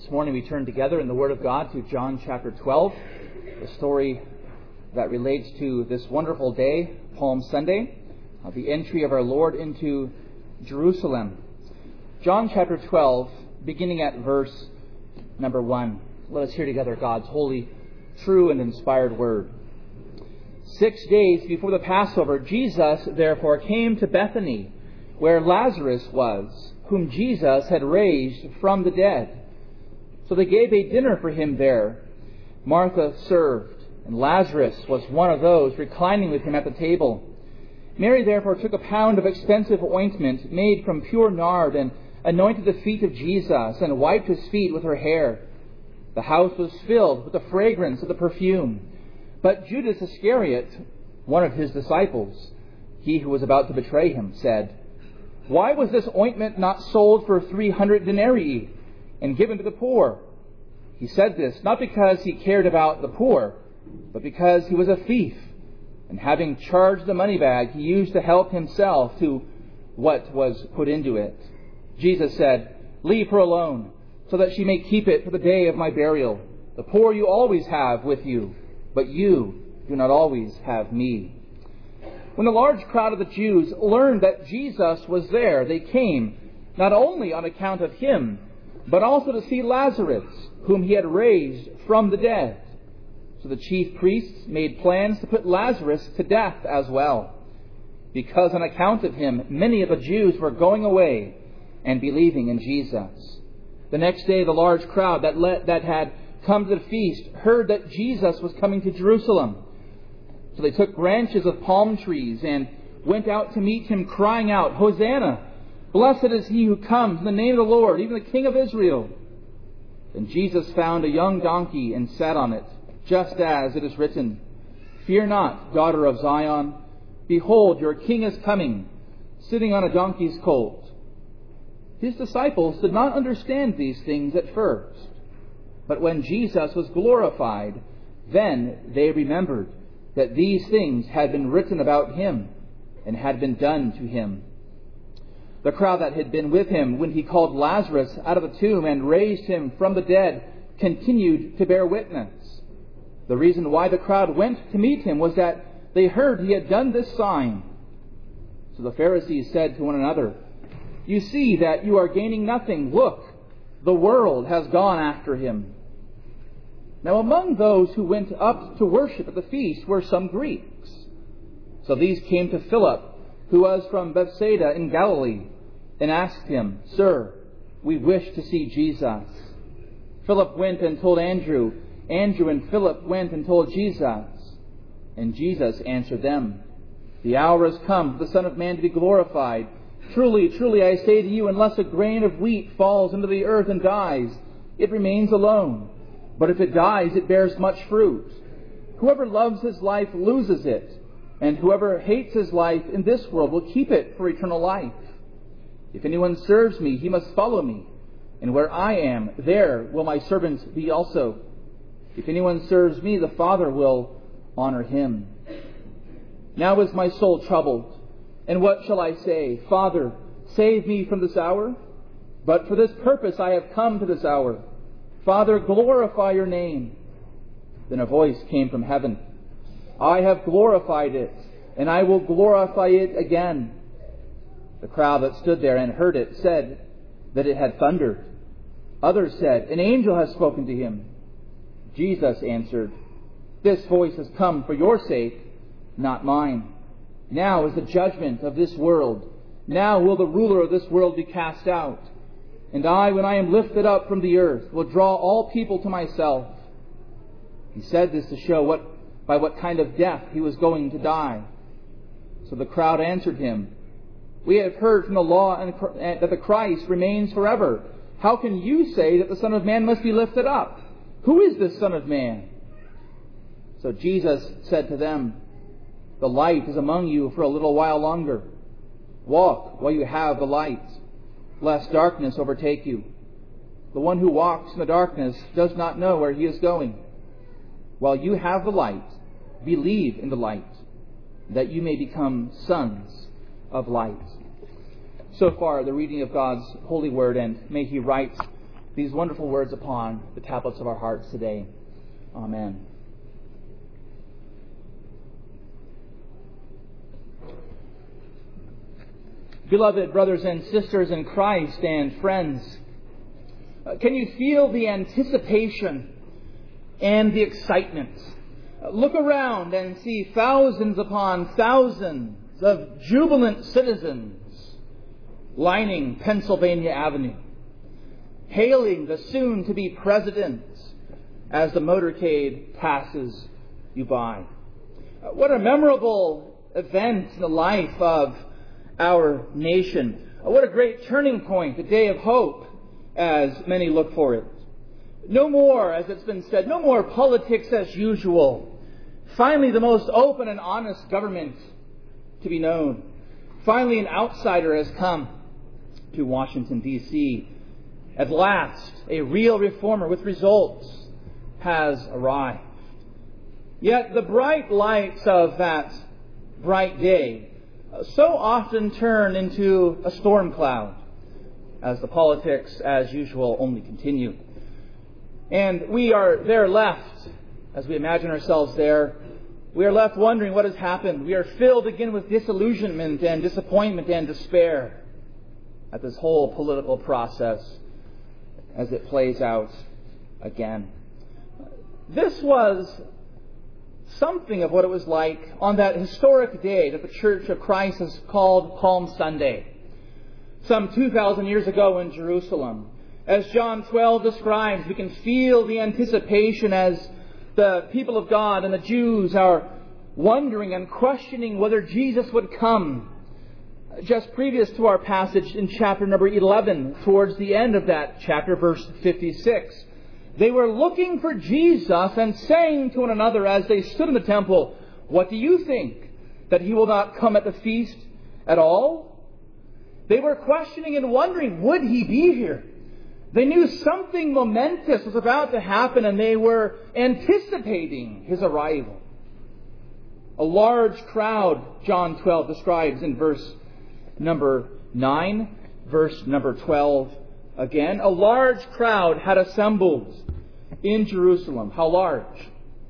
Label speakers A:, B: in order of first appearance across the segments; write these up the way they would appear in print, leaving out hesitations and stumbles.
A: This morning we turn together in the Word of God to John chapter 12, the story that relates to this wonderful day, Palm Sunday, the entry of our Lord into Jerusalem. John chapter 12, beginning at verse number 1. Let us hear together God's holy, true, and inspired Word. 6 days before the Passover, Jesus therefore came to Bethany, where Lazarus was, whom Jesus had raised from the dead. So they gave a dinner for him there. Martha served, and Lazarus was one of those reclining with him at the table. Mary therefore took a pound of expensive ointment made from pure nard and anointed the feet of Jesus and wiped his feet with her hair. The house was filled with the fragrance of the perfume. But Judas Iscariot, one of his disciples, he who was about to betray him, said, "Why was this ointment not sold for 300 denarii and given to the poor?" He said this not because he cared about the poor, but because he was a thief, and having charged the money bag, he used to help himself to what was put into it. Jesus said, "Leave her alone, so that she may keep it for the day of my burial. The poor you always have with you, but you do not always have me." When the large crowd of the Jews learned that Jesus was there, they came, not only on account of him, but also to see Lazarus, whom he had raised from the dead. So the chief priests made plans to put Lazarus to death as well, because on account of him, many of the Jews were going away and believing in Jesus. The next day, the large crowd that had come to the feast heard that Jesus was coming to Jerusalem. So they took branches of palm trees and went out to meet him, crying out, "Hosanna! Blessed is he who comes in the name of the Lord, even the King of Israel." Then Jesus found a young donkey and sat on it, just as it is written, "Fear not, daughter of Zion. Behold, your king is coming, sitting on a donkey's colt." His disciples did not understand these things at first. But when Jesus was glorified, then they remembered that these things had been written about him and had been done to him. The crowd that had been with him when he called Lazarus out of the tomb and raised him from the dead continued to bear witness. The reason why the crowd went to meet him was that they heard he had done this sign. So the Pharisees said to one another, "You see that you are gaining nothing. Look, the world has gone after him." Now among those who went up to worship at the feast were some Greeks. So these came to Philip, who was from Bethsaida in Galilee, and asked him, "Sir, we wish to see Jesus." Philip went and told Andrew. Andrew and Philip went and told Jesus. And Jesus answered them, "The hour has come for the Son of Man to be glorified. Truly, truly, I say to you, unless a grain of wheat falls into the earth and dies, it remains alone. But if it dies, it bears much fruit. Whoever loves his life loses it, and whoever hates his life in this world will keep it for eternal life. If anyone serves me, he must follow me, and where I am, there will my servant be also. If anyone serves me, the Father will honor him. Now is my soul troubled, and what shall I say? Father, save me from this hour? But for this purpose I have come to this hour. Father, glorify your name." Then a voice came from heaven, "I have glorified it, and I will glorify it again." The crowd that stood there and heard it said that it had thundered. Others said, "An angel has spoken to him." Jesus answered, "This voice has come for your sake, not mine. Now is the judgment of this world. Now will the ruler of this world be cast out. And I, when I am lifted up from the earth, will draw all people to myself." He said this to show by what kind of death he was going to die. So the crowd answered him, "We have heard from the law that the Christ remains forever. How can you say that the Son of Man must be lifted up? Who is this Son of Man?" So Jesus said to them, "The light is among you for a little while longer. Walk while you have the light, lest darkness overtake you. The one who walks in the darkness does not know where he is going. While you have the light, believe in the light, that you may become sons of light." So far, the reading of God's holy word, and may he write these wonderful words upon the tablets of our hearts today. Amen. Beloved brothers and sisters in Christ and friends, can you feel the anticipation and the excitement? Look around and see thousands upon thousands of jubilant citizens lining Pennsylvania Avenue, hailing the soon-to-be president as the motorcade passes you by. What a memorable event in the life of our nation. What a great turning point, a day of hope, as many look for it. No more, as it's been said, no more politics as usual. Finally, the most open and honest government to be known. Finally, an outsider has come to Washington, D.C. At last, a real reformer with results has arrived. Yet the bright lights of that bright day so often turn into a storm cloud as the politics, as usual, only continue. And we are there left, as we imagine ourselves there, we are left wondering what has happened. We are filled again with disillusionment and disappointment and despair at this whole political process as it plays out again. This was something of what it was like on that historic day that the Church of Christ has called Palm Sunday, some 2,000 years ago in Jerusalem. As John 12 describes, we can feel the anticipation as the people of God and the Jews are wondering and questioning whether Jesus would come. Just previous to our passage in chapter number 11, towards the end of that chapter, verse 56, they were looking for Jesus and saying to one another as they stood in the temple, "What do you think? That he will not come at the feast at all?" They were questioning and wondering, would he be here? They knew something momentous was about to happen and they were anticipating his arrival. A large crowd, John 12 describes in verse number 9, verse number 12 again. A large crowd had assembled in Jerusalem. How large?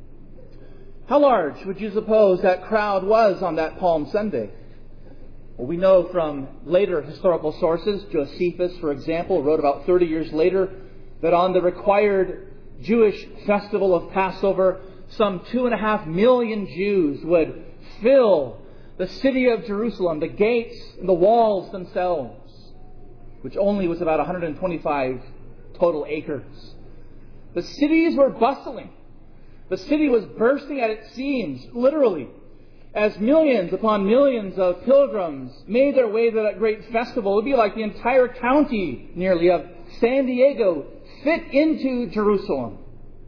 A: How large would you suppose that crowd was on that Palm Sunday? Well, we know from later historical sources, Josephus, for example, wrote about 30 years later that on the required Jewish festival of Passover, some 2.5 million Jews would fill the city of Jerusalem, the gates and the walls themselves, which only was about 125 total acres. The cities were bustling. The city was bursting at its seams, literally, as millions upon millions of pilgrims made their way to that great festival. It would be like the entire county, nearly, of San Diego fit into Jerusalem,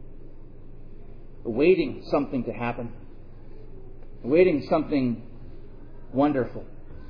A: awaiting something to happen, awaiting something wonderful.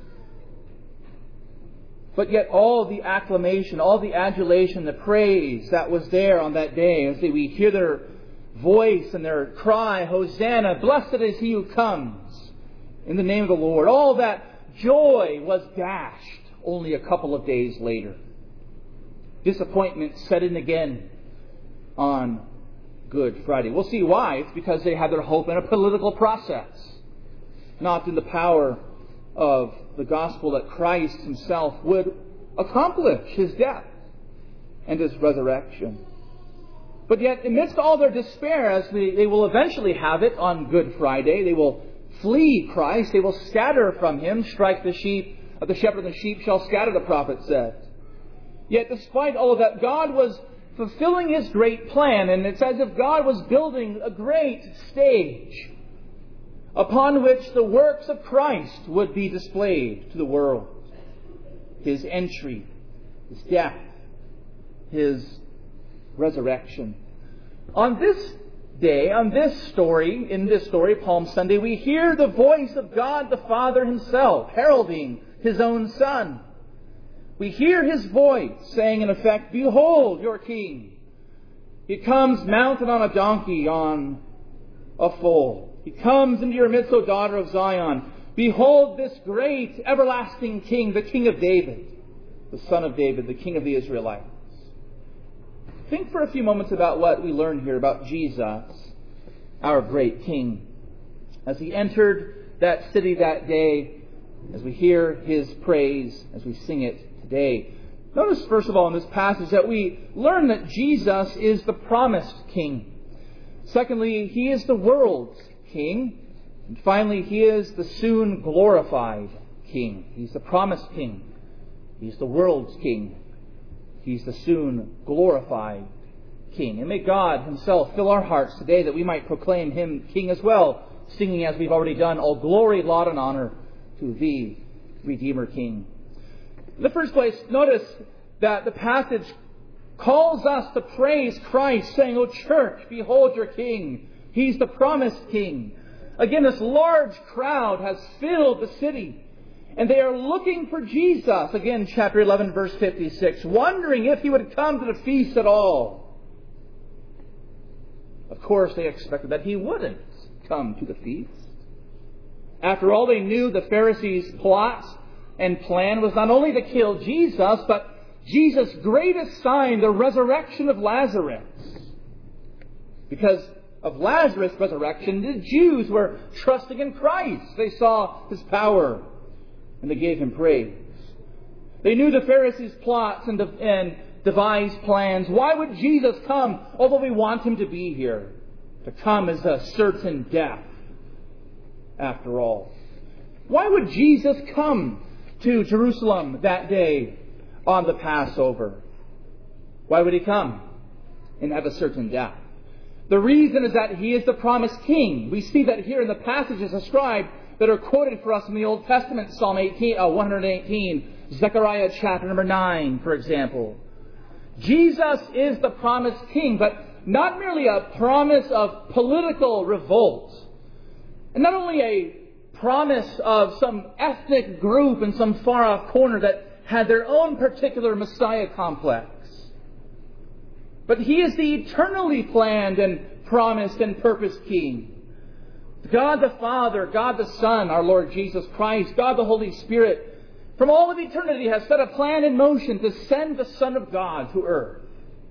A: But yet all the acclamation, all the adulation, the praise that was there on that day, as we hear their voice and their cry, "Hosanna, blessed is he who comes in the name of the Lord," all that joy was dashed only a couple of days later. Disappointment set in again on Good Friday. We'll see why. It's because they had their hope in a political process, not in the power of the gospel that Christ himself would accomplish his death and his resurrection. But yet, amidst all their despair, as they will eventually have it on Good Friday, they will flee Christ, they will scatter from him, strike the shepherd and the sheep shall scatter, the prophet said. Yet despite all of that, God was fulfilling his great plan, and it's as if God was building a great stage upon which the works of Christ would be displayed to the world. His entry, his death, his resurrection. On this day, in this story, Palm Sunday, we hear the voice of God the Father himself heralding his own Son. We hear his voice saying, in effect, "Behold your King. He comes mounted on a donkey, on a foal. He comes into your midst, O daughter of Zion. Behold this great, everlasting King, the King of David, the Son of David, the King of the Israelites." think for a few moments about what we learn here about Jesus, our great King. As he entered that city that day, as we hear his praise, as we sing it today, notice first of all in this passage that we learn that Jesus is the promised King. Secondly, he is the world's King. And finally, he is the soon glorified King. He's the promised King. He's the world's King. He's the soon glorified King. And may God himself fill our hearts today that we might proclaim him King as well, singing as we've already done, all glory, laud, and honor to thee, Redeemer King. In the first place, notice that the passage calls us to praise Christ, saying, O church, behold your King. He's the promised King. Again, this large crowd has filled the city, and they are looking for Jesus. Again, chapter 11, verse 56, wondering if he would come to the feast at all. Of course, they expected that he wouldn't come to the feast. After all, they knew the Pharisees' plot and plan was not only to kill Jesus, but Jesus' greatest sign, the resurrection of Lazarus. Because of Lazarus' resurrection, the Jews were trusting in Christ. They saw his power, and they gave him praise. They knew the Pharisees' plots and devised plans. Why would Jesus come, although we want him to be here? To come as a certain death, after all. Why would Jesus come to Jerusalem that day on the Passover? Why would he come and have a certain death? The reason is that he is the promised King. We see that here in the passages ascribed that are quoted for us in the Old Testament, Psalm 118, Zechariah chapter number 9, for example. Jesus is the promised King, but not merely a promise of political revolt, and not only a promise of some ethnic group in some far-off corner that had their own particular Messiah complex, but he is the eternally planned and promised and purposed King. God the Father, God the Son, our Lord Jesus Christ, God the Holy Spirit, from all of eternity has set a plan in motion to send the Son of God to earth.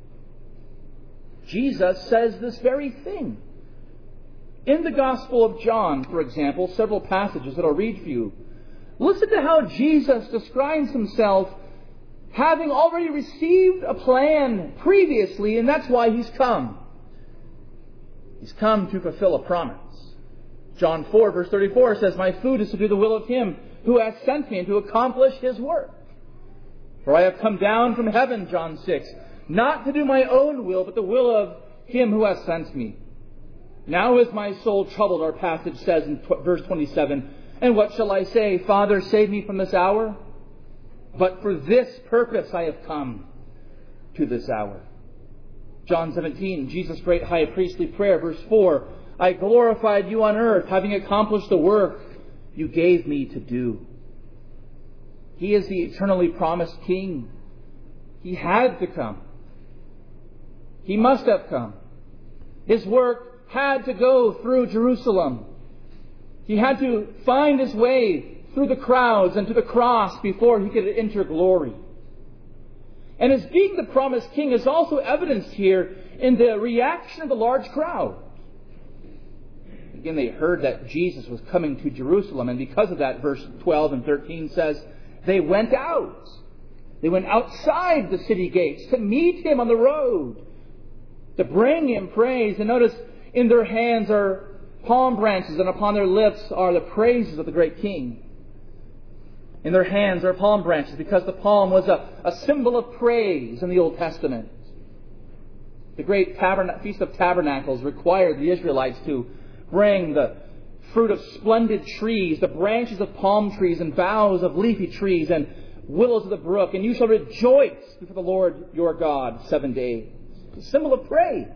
A: Jesus says this very thing. In the Gospel of John, for example, several passages that I'll read for you, listen to how Jesus describes himself having already received a plan previously, and that's why he's come. He's come to fulfill a promise. John 4, verse 34 says, My food is to do the will of him who has sent me and to accomplish his work. For I have come down from heaven, John 6, not to do my own will, but the will of him who has sent me. Now is my soul troubled, our passage says in verse 27. And what shall I say? Father, save me from this hour? But for this purpose I have come to this hour. John 17, Jesus' great high priestly prayer, verse 4. I glorified you on earth, having accomplished the work you gave me to do. He is the eternally promised King. He had to come. He must have come. His work had to go through Jerusalem. He had to find his way through the crowds and to the cross before he could enter glory. And as being the promised King is also evidenced here in the reaction of the large crowd. Again, they heard that Jesus was coming to Jerusalem, and because of that, verse 12 and 13 says, they went out. They went outside the city gates to meet him on the road, to bring him praise. And notice, in their hands are palm branches, and upon their lips are the praises of the great King. In their hands are palm branches, because the palm was a symbol of praise in the Old Testament. The great Feast of Tabernacles required the Israelites to bring the fruit of splendid trees, the branches of palm trees, and boughs of leafy trees, and willows of the brook, and you shall rejoice before the Lord your God 7 days. It's a symbol of praise.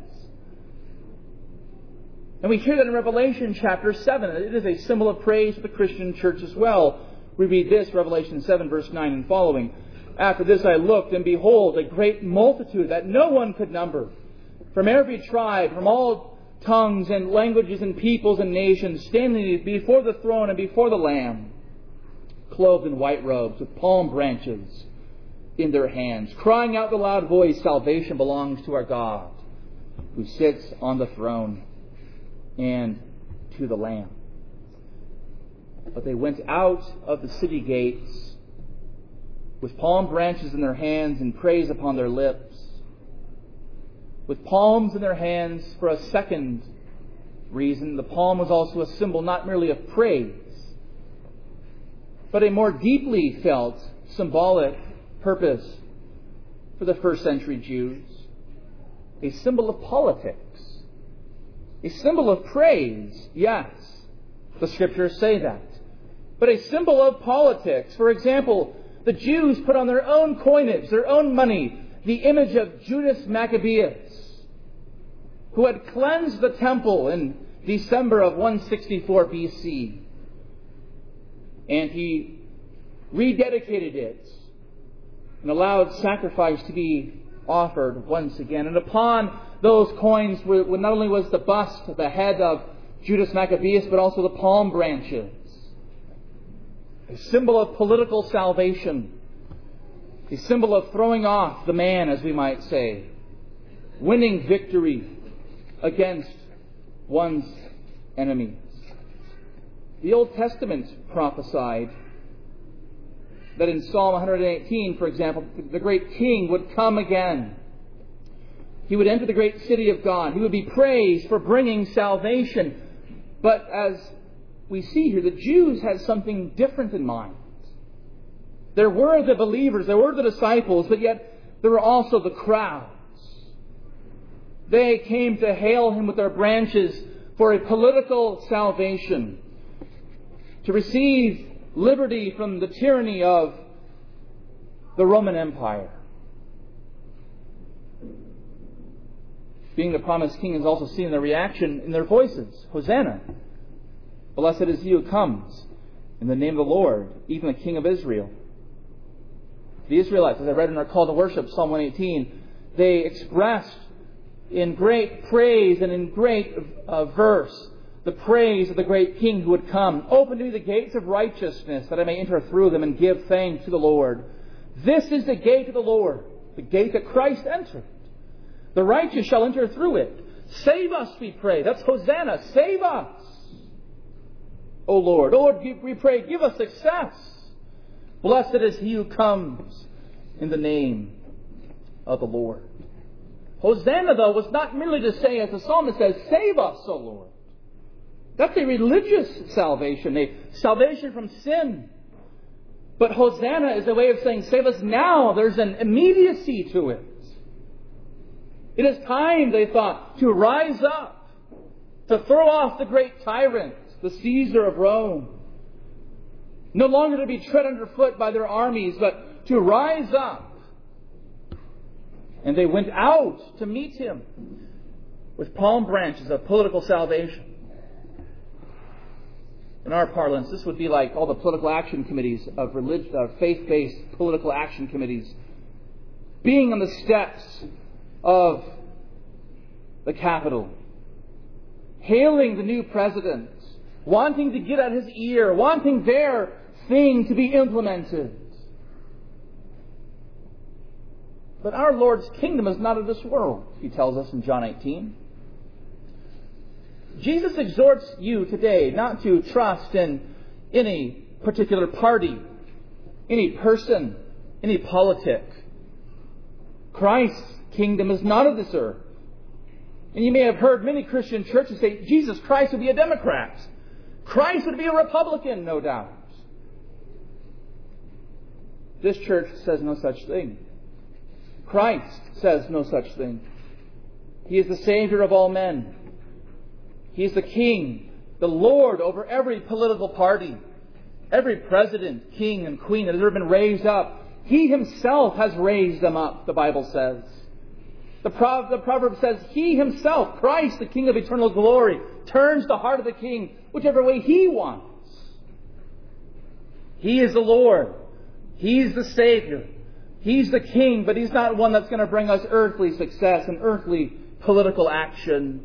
A: And we hear that in Revelation chapter 7. It is a symbol of praise for the Christian church as well. We read this, Revelation 7, verse 9 and following. After this I looked, and behold, a great multitude that no one could number, from every tribe, from all tongues and languages and peoples and nations, standing before the throne and before the Lamb, clothed in white robes with palm branches in their hands, crying out with a loud voice, "Salvation belongs to our God, who sits on the throne, and to the Lamb." But they went out of the city gates with palm branches in their hands and praise upon their lips. With palms in their hands for a second reason. The palm was also a symbol not merely of praise, but a more deeply felt symbolic purpose for the first century Jews. A symbol of politics. A symbol of praise, yes. The Scriptures say that. But a symbol of politics. For example, the Jews put on their own coinage, their own money, the image of Judas Maccabeus, who had cleansed the temple in December of 164 BC. And he rededicated it and allowed sacrifice to be offered once again. And upon those coins, not only was the bust, the head of Judas Maccabeus, but also the palm branches. A symbol of political salvation. A symbol of throwing off the man, as we might say. Winning victory against one's enemies. The Old Testament prophesied that in Psalm 118, for example, the great king would come again. He would enter the great city of God. He would be praised for bringing salvation. But as we see here, the Jews had something different in mind. There were the believers, there were the disciples, but yet there were also the crowds. They came to hail him with their branches for a political salvation, to receive liberty from the tyranny of the Roman Empire. Being the promised king is also seen in the reaction in their voices. Hosanna! Blessed is he who comes in the name of the Lord, even the King of Israel. The Israelites, as I read in our call to worship, Psalm 118, they expressed in great praise and in great verse the praise of the great King who would come. Open to me the gates of righteousness, that I may enter through them and give thanks to the Lord. This is the gate of the Lord, the gate that Christ entered. The righteous shall enter through it. Save us, we pray. That's Hosanna. Save us, O Lord. O Lord, we pray, give us success. Blessed is he who comes in the name of the Lord. Hosanna, though, was not merely to say, as the psalmist says, save us, O Lord. That's a religious salvation, a salvation from sin. But Hosanna is a way of saying, save us now. There's an immediacy to it. It is time, they thought, to rise up, to throw off the great tyrant, the Caesar of Rome. No longer to be tread underfoot by their armies, but to rise up. And they went out to meet him with palm branches of political salvation. In our parlance, this would be like all the political action committees of faith-based political action committees being on the steps of the Capitol, hailing the new president, wanting to get at his ear, wanting their thing to be implemented. But our Lord's kingdom is not of this world, he tells us in John 18. Jesus exhorts you today not to trust in any particular party, any person, any politic. Christ's kingdom is not of this earth. And you may have heard many Christian churches say, Jesus Christ would be a Democrat. Christ would be a Republican, no doubt. This church says no such thing. Christ says no such thing. He is the Savior of all men. He is the King, the Lord over every political party, every president, king, and queen that has ever been raised up. He himself has raised them up, the Bible says. The proverb says, He himself, Christ, the King of eternal glory, turns the heart of the king whichever way He wants. He is the Lord. He's the Savior. He's the King, but He's not one that's going to bring us earthly success and earthly political action.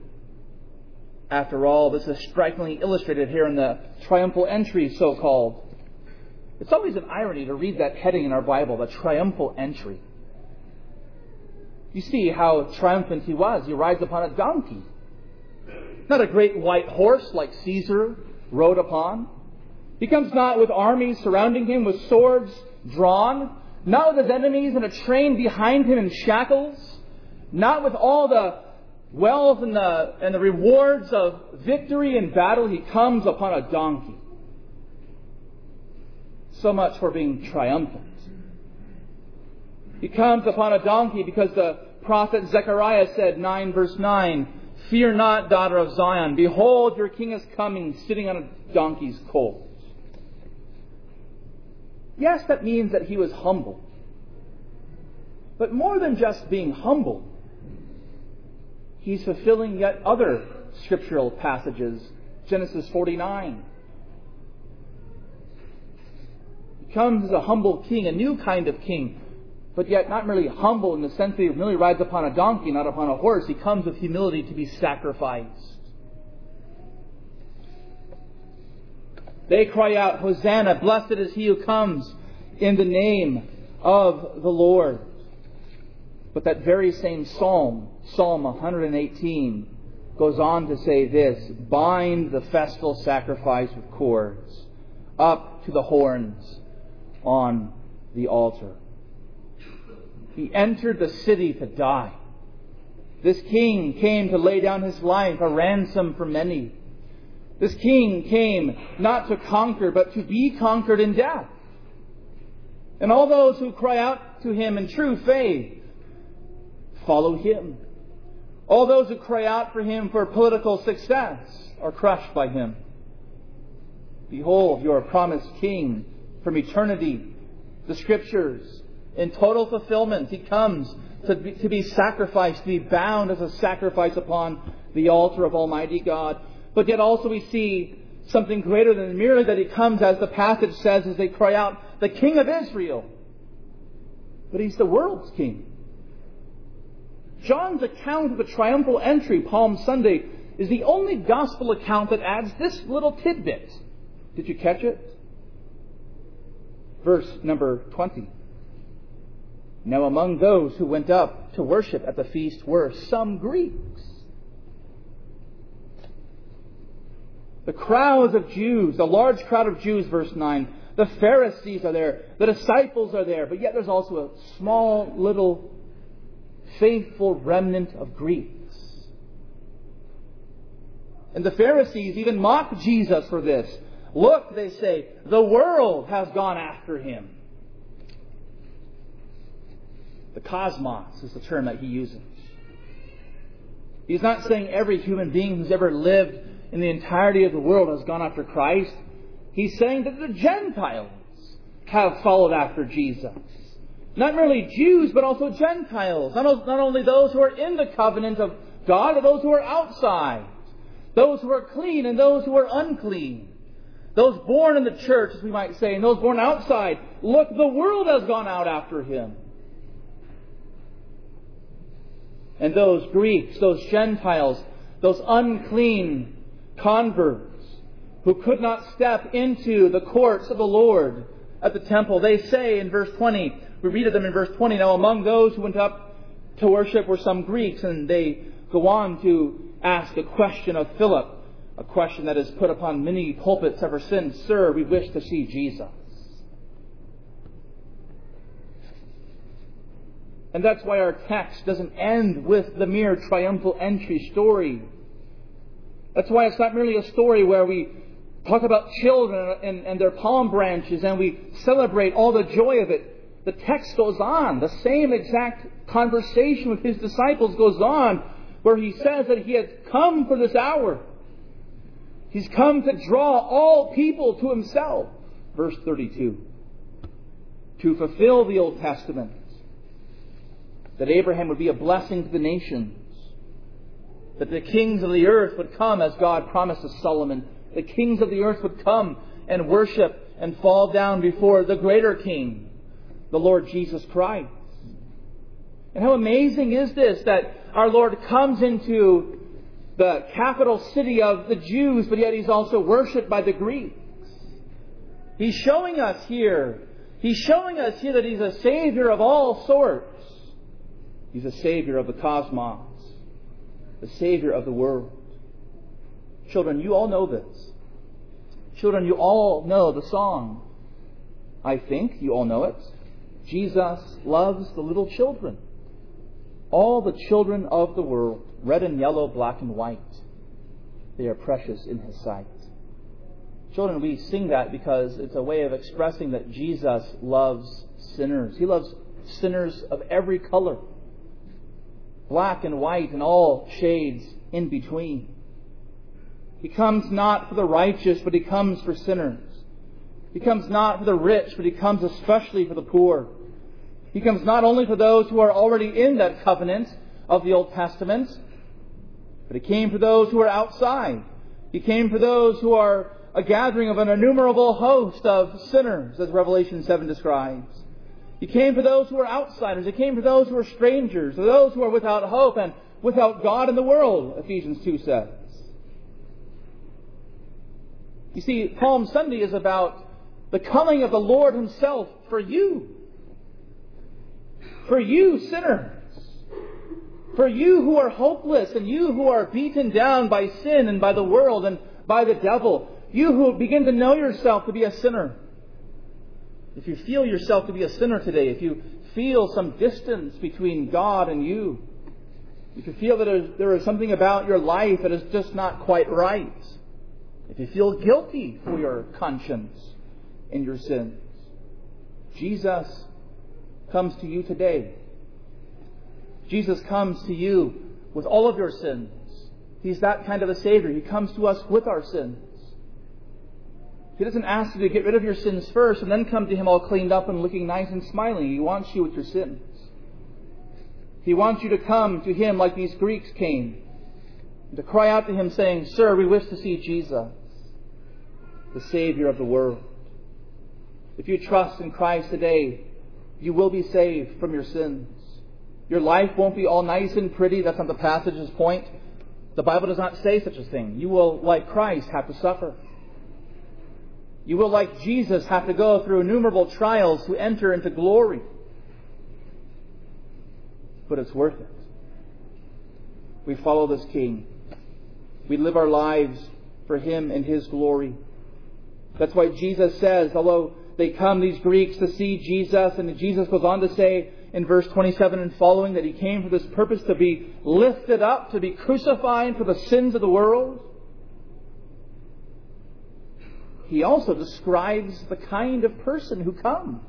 A: After all, this is strikingly illustrated here in the triumphal entry, so-called. It's always an irony to read that heading in our Bible, the triumphal entry. You see how triumphant he was. He rides upon a donkey. Not a great white horse like Caesar rode upon. He comes not with armies surrounding him, with swords drawn, not with his enemies and a train behind him in shackles, not with all the wealth and the rewards of victory in battle. He comes upon a donkey. So much for being triumphant. He comes upon a donkey because the prophet Zechariah said, 9 verse 9, "Fear not, daughter of Zion. Behold, your king is coming, sitting on a donkey's colt." Yes, that means that he was humble. But more than just being humble, he's fulfilling yet other scriptural passages. Genesis 49. He comes as a humble king, a new kind of king, but yet not merely humble in the sense that he merely rides upon a donkey, not upon a horse. He comes with humility to be sacrificed. They cry out, "Hosanna, blessed is he who comes in the name of the Lord." But that very same psalm, Psalm 118, goes on to say this, "Bind the festal sacrifice with cords up to the horns on the altar." He entered the city to die. This king came to lay down his life, a ransom for many. This king came not to conquer, but to be conquered in death. And all those who cry out to him in true faith follow him. All those who cry out for him for political success are crushed by him. Behold, your promised king from eternity. The Scriptures, in total fulfillment, he comes to be sacrificed, to be bound as a sacrifice upon the altar of Almighty God. But yet also we see something greater than merely that he comes, as the passage says, as they cry out, "the King of Israel." But he's the world's king. John's account of the triumphal entry, Palm Sunday, is the only gospel account that adds this little tidbit. Did you catch it? Verse number 20. "Now among those who went up to worship at the feast were some Greeks." The crowds of Jews, a large crowd of Jews, verse 9. The Pharisees are there. The disciples are there. But yet there's also a small, little, faithful remnant of Greeks. And the Pharisees even mock Jesus for this. "Look," they say, "the world has gone after him." The cosmos is the term that he uses. He's not saying every human being who's ever lived in the entirety of the world has gone after Christ. He's saying that the Gentiles have followed after Jesus. Not merely Jews, but also Gentiles. Not only those who are in the covenant of God, but those who are outside. Those who are clean and those who are unclean. Those born in the church, as we might say, and those born outside. Look, the world has gone out after him. And those Greeks, those Gentiles, those unclean converts who could not step into the courts of the Lord at the temple, they say in verse 20, we read of them in verse 20, "Now among those who went up to worship were some Greeks," and they go on to ask a question of Philip, a question that is put upon many pulpits ever since. "Sir, we wish to see Jesus." And that's why our text doesn't end with the mere triumphal entry story. That's why it's not merely a story where we talk about children and their palm branches and we celebrate all the joy of it. The text goes on. The same exact conversation with his disciples goes on, where he says that he has come for this hour. He's come to draw all people to himself. Verse 32. To fulfill the Old Testament. That Abraham would be a blessing to the nations. That the kings of the earth would come, as God promised to Solomon. The kings of the earth would come and worship and fall down before the greater King, the Lord Jesus Christ. And how amazing is this, that our Lord comes into the capital city of the Jews, but yet He's also worshipped by the Greeks. He's showing us here that He's a Savior of all sorts. He's a Savior of the cosmos, the Savior of the world. Children, you all know this. Children, you all know the song. I think you all know it. Jesus loves the little children. All the children of the world, red and yellow, black and white, they are precious in His sight. Children, we sing that because it's a way of expressing that Jesus loves sinners. He loves sinners of every color, black and white and all shades in between. He comes not for the righteous, but He comes for sinners. He comes not for the rich, but He comes especially for the poor. He comes not only for those who are already in that covenant of the Old Testament, but He came for those who are outside. He came for those who are a gathering of an innumerable host of sinners, as Revelation 7 describes. He came for those who are outsiders. He came for those who are strangers, for those who are without hope and without God in the world, Ephesians 2 says. You see, Palm Sunday is about the coming of the Lord Himself for you. For you sinners. For you who are hopeless and you who are beaten down by sin and by the world and by the devil. You who begin to know yourself to be a sinner. If you feel yourself to be a sinner today, if you feel some distance between God and you, if you feel that there is something about your life that is just not quite right, if you feel guilty for your conscience and your sins, Jesus comes to you today. Jesus comes to you with all of your sins. He's that kind of a Savior. He comes to us with our sins. He doesn't ask you to get rid of your sins first and then come to Him all cleaned up and looking nice and smiling. He wants you with your sins. He wants you to come to Him like these Greeks came, to cry out to Him saying, "Sir, we wish to see Jesus, the Savior of the world." If you trust in Christ today, you will be saved from your sins. Your life won't be all nice and pretty. That's not the passage's point. The Bible does not say such a thing. You will, like Christ, have to suffer. You will, like Jesus, have to go through innumerable trials to enter into glory. But it's worth it. We follow this King. We live our lives for Him and His glory. That's why Jesus says, although they come, these Greeks, to see Jesus, and Jesus goes on to say in verse 27 and following that He came for this purpose, to be lifted up, to be crucified for the sins of the world. He also describes the kind of person who comes.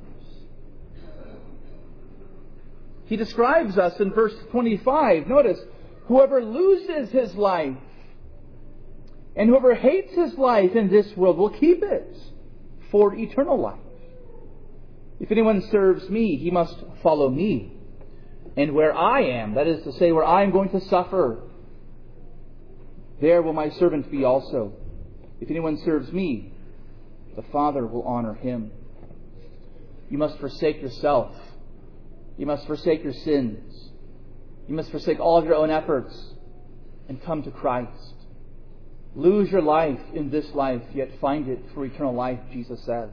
A: He describes us in verse 25. Notice, whoever loses his life and whoever hates his life in this world will keep it for eternal life. If anyone serves me, he must follow me. And where I am, that is to say, where I am going to suffer, there will my servant be also. If anyone serves me, the Father will honor him. You must forsake yourself. You must forsake your sins. You must forsake all of your own efforts and come to Christ. Lose your life in this life, yet find it for eternal life, Jesus says.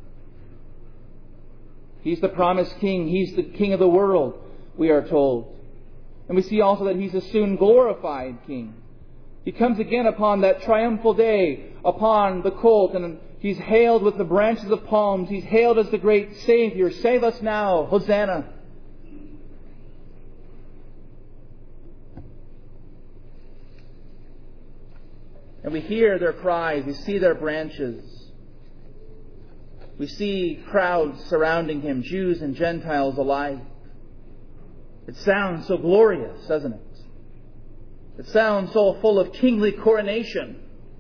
A: He's the promised King. He's the King of the world, we are told. And we see also that He's a soon glorified King. He comes again upon that triumphal day, upon the colt, and He's hailed with the branches of palms. He's hailed as the great Savior. Save us now, Hosanna. And we hear their cries. We see their branches. We see crowds surrounding Him, Jews and Gentiles alike. It sounds so glorious, doesn't it? It sounds so full of kingly coronation.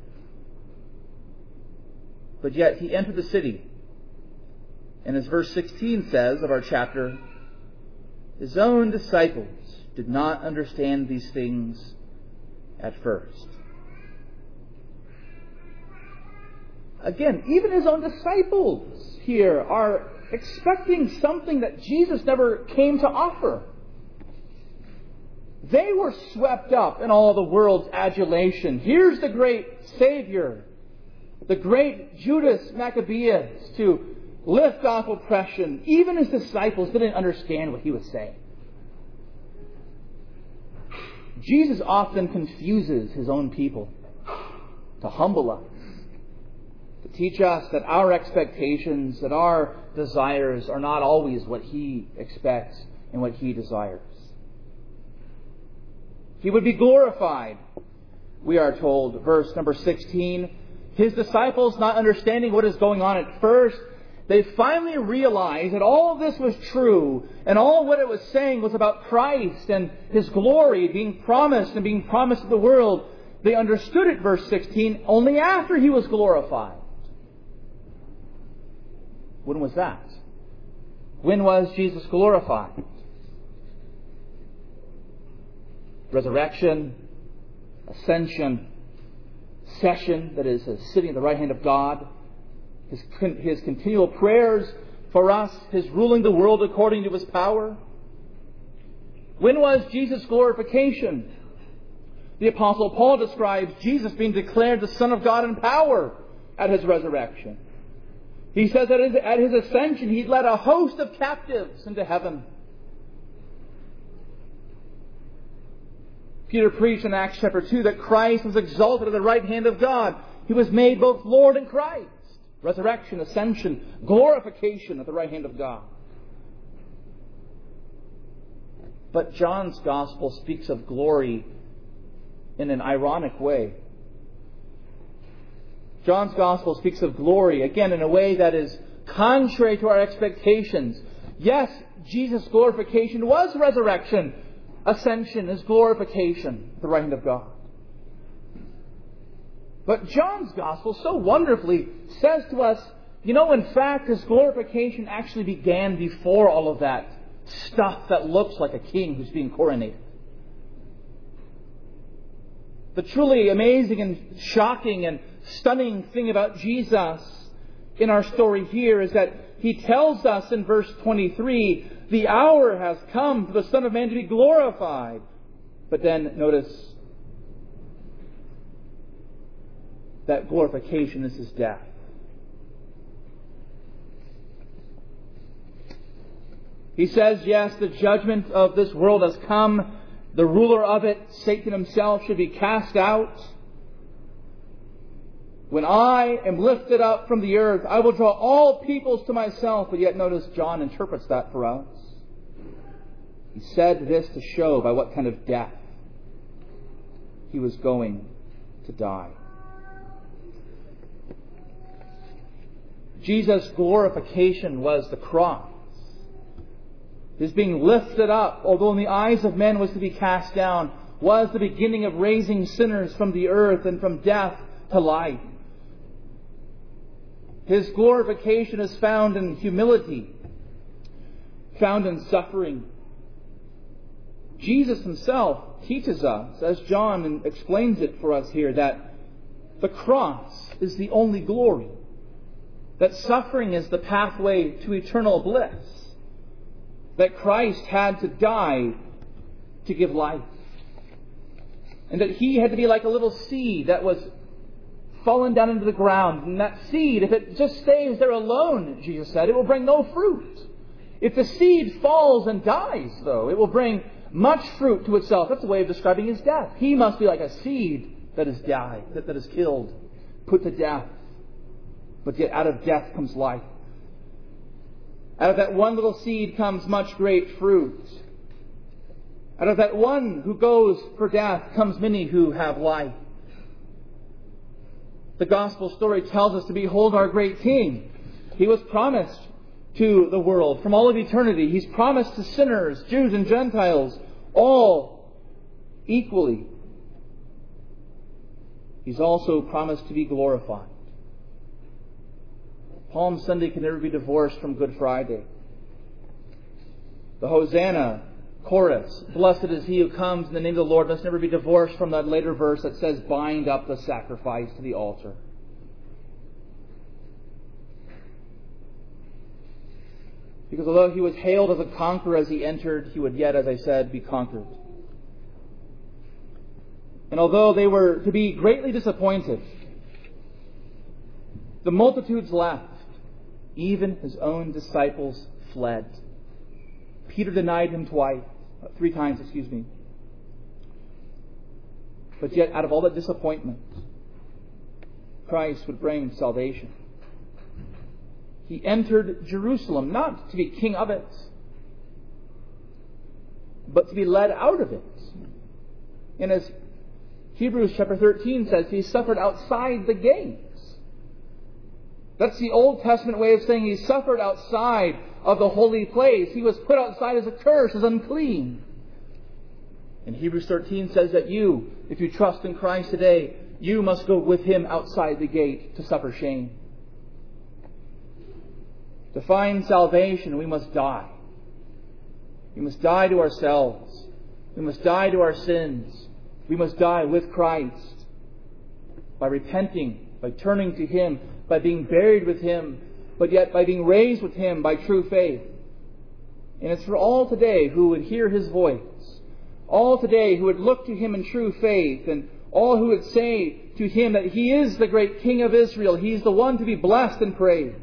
A: But yet He entered the city. And as verse 16 says of our chapter, His own disciples did not understand these things at first. Again, even His own disciples here are expecting something that Jesus never came to offer. They were swept up in all the world's adulation. Here's the great Savior. the great Judas Maccabeus to lift off oppression. Even his disciples didn't understand what he was saying. Jesus often confuses his own people to humble us, to teach us that our expectations, that our desires are not always what he expects and what he desires. He would be glorified, we are told, verse number 16. His disciples, not understanding what is going on at first, they finally realized that all of this was true, and all what it was saying was about Christ and His glory being promised and being promised to the world. They understood it, verse 16, only after He was glorified. When was that? When was Jesus glorified? Resurrection, ascension, session, that is, sitting at the right hand of God, His continual prayers for us, His ruling the world according to His power. When was Jesus' glorification? The Apostle Paul describes Jesus being declared the Son of God in power at His resurrection. He says that at His ascension He led a host of captives into heaven. Peter preached in Acts chapter 2 that Christ was exalted at the right hand of God. He was made both Lord and Christ. Resurrection, ascension, glorification at the right hand of God. But John's Gospel speaks of glory in an ironic way. John's Gospel speaks of glory, again, in a way that is contrary to our expectations. Yes, Jesus' glorification was resurrection. Ascension is glorification at the right hand of God. But John's Gospel so wonderfully says to us, in fact, His glorification actually began before all of that stuff that looks like a king who's being coronated. The truly amazing and shocking and stunning thing about Jesus in our story here is that He tells us in verse 23, the hour has come for the Son of Man to be glorified. But then notice that glorification is His death. He says, yes, the judgment of this world has come. The ruler of it, Satan himself, should be cast out. When I am lifted up from the earth, I will draw all peoples to myself. But yet notice John interprets that for us. He said this to show by what kind of death He was going to die. Jesus' glorification was the cross. His being lifted up, although in the eyes of men was to be cast down, was the beginning of raising sinners from the earth and from death to life. His glorification is found in humility, found in suffering. Jesus Himself teaches us, as John explains it for us here, that the cross is the only glory. That suffering is the pathway to eternal bliss. That Christ had to die to give life. And that He had to be like a little seed that was fallen down into the ground. And that seed, if it just stays there alone, Jesus said, it will bring no fruit. If the seed falls and dies, though, it will bring much fruit to itself. That's a way of describing His death. He must be like a seed that is died, that is killed, put to death. But yet out of death comes life. Out of that one little seed comes much great fruit. Out of that one who goes for death comes many who have life. The Gospel story tells us to behold our great King. He was promised to the world from all of eternity. He's promised to sinners, Jews and Gentiles, all equally. He's also promised to be glorified. Palm Sunday can never be divorced from Good Friday. The Hosanna chorus, blessed is he who comes in the name of the Lord, must never be divorced from that later verse that says, bind up the sacrifice to the altar. Because although He was hailed as a conqueror as He entered, He would yet, as I said, be conquered. And although they were to be greatly disappointed The multitudes left. Even his own disciples fled. Peter denied him three times. But yet, out of all that disappointment, Christ would bring salvation. He entered Jerusalem, not to be king of it, but to be led out of it. And as Hebrews chapter 13 says, he suffered outside the gates. That's the Old Testament way of saying he suffered outside of the holy place. He was put outside as a curse, as unclean. And Hebrews 13 says that you, if you trust in Christ today, you must go with him outside the gate to suffer shame. To find salvation, we must die. We must die to ourselves. We must die to our sins. We must die with Christ by repenting, by turning to him, by being buried with him, but yet by being raised with him by true faith. And it's for all today who would hear his voice, all today who would look to him in true faith, and all who would say to him that he is the great King of Israel, he's the one to be blessed and praised.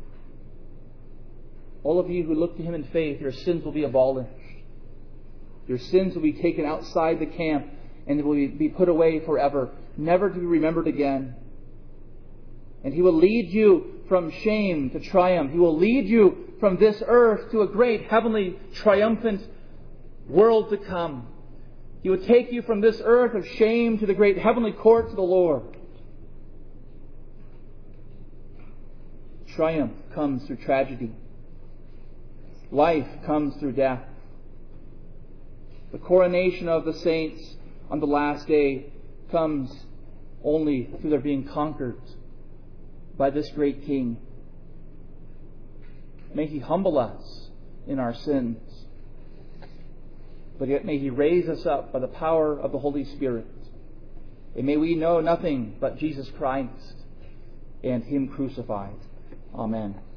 A: All of you who look to him in faith, your sins will be abolished. Your sins will be taken outside the camp and they will be put away forever, never to be remembered again. And he will lead you from shame to triumph. He will lead you from this earth to a great heavenly triumphant world to come. He will take you from this earth of shame to the great heavenly courts of the Lord. Triumph comes through tragedy. Life comes through death. The coronation of the saints on the last day comes only through their being conquered by this great King. May he humble us in our sins, but yet may he raise us up by the power of the Holy Spirit. And may we know nothing but Jesus Christ and him crucified. Amen.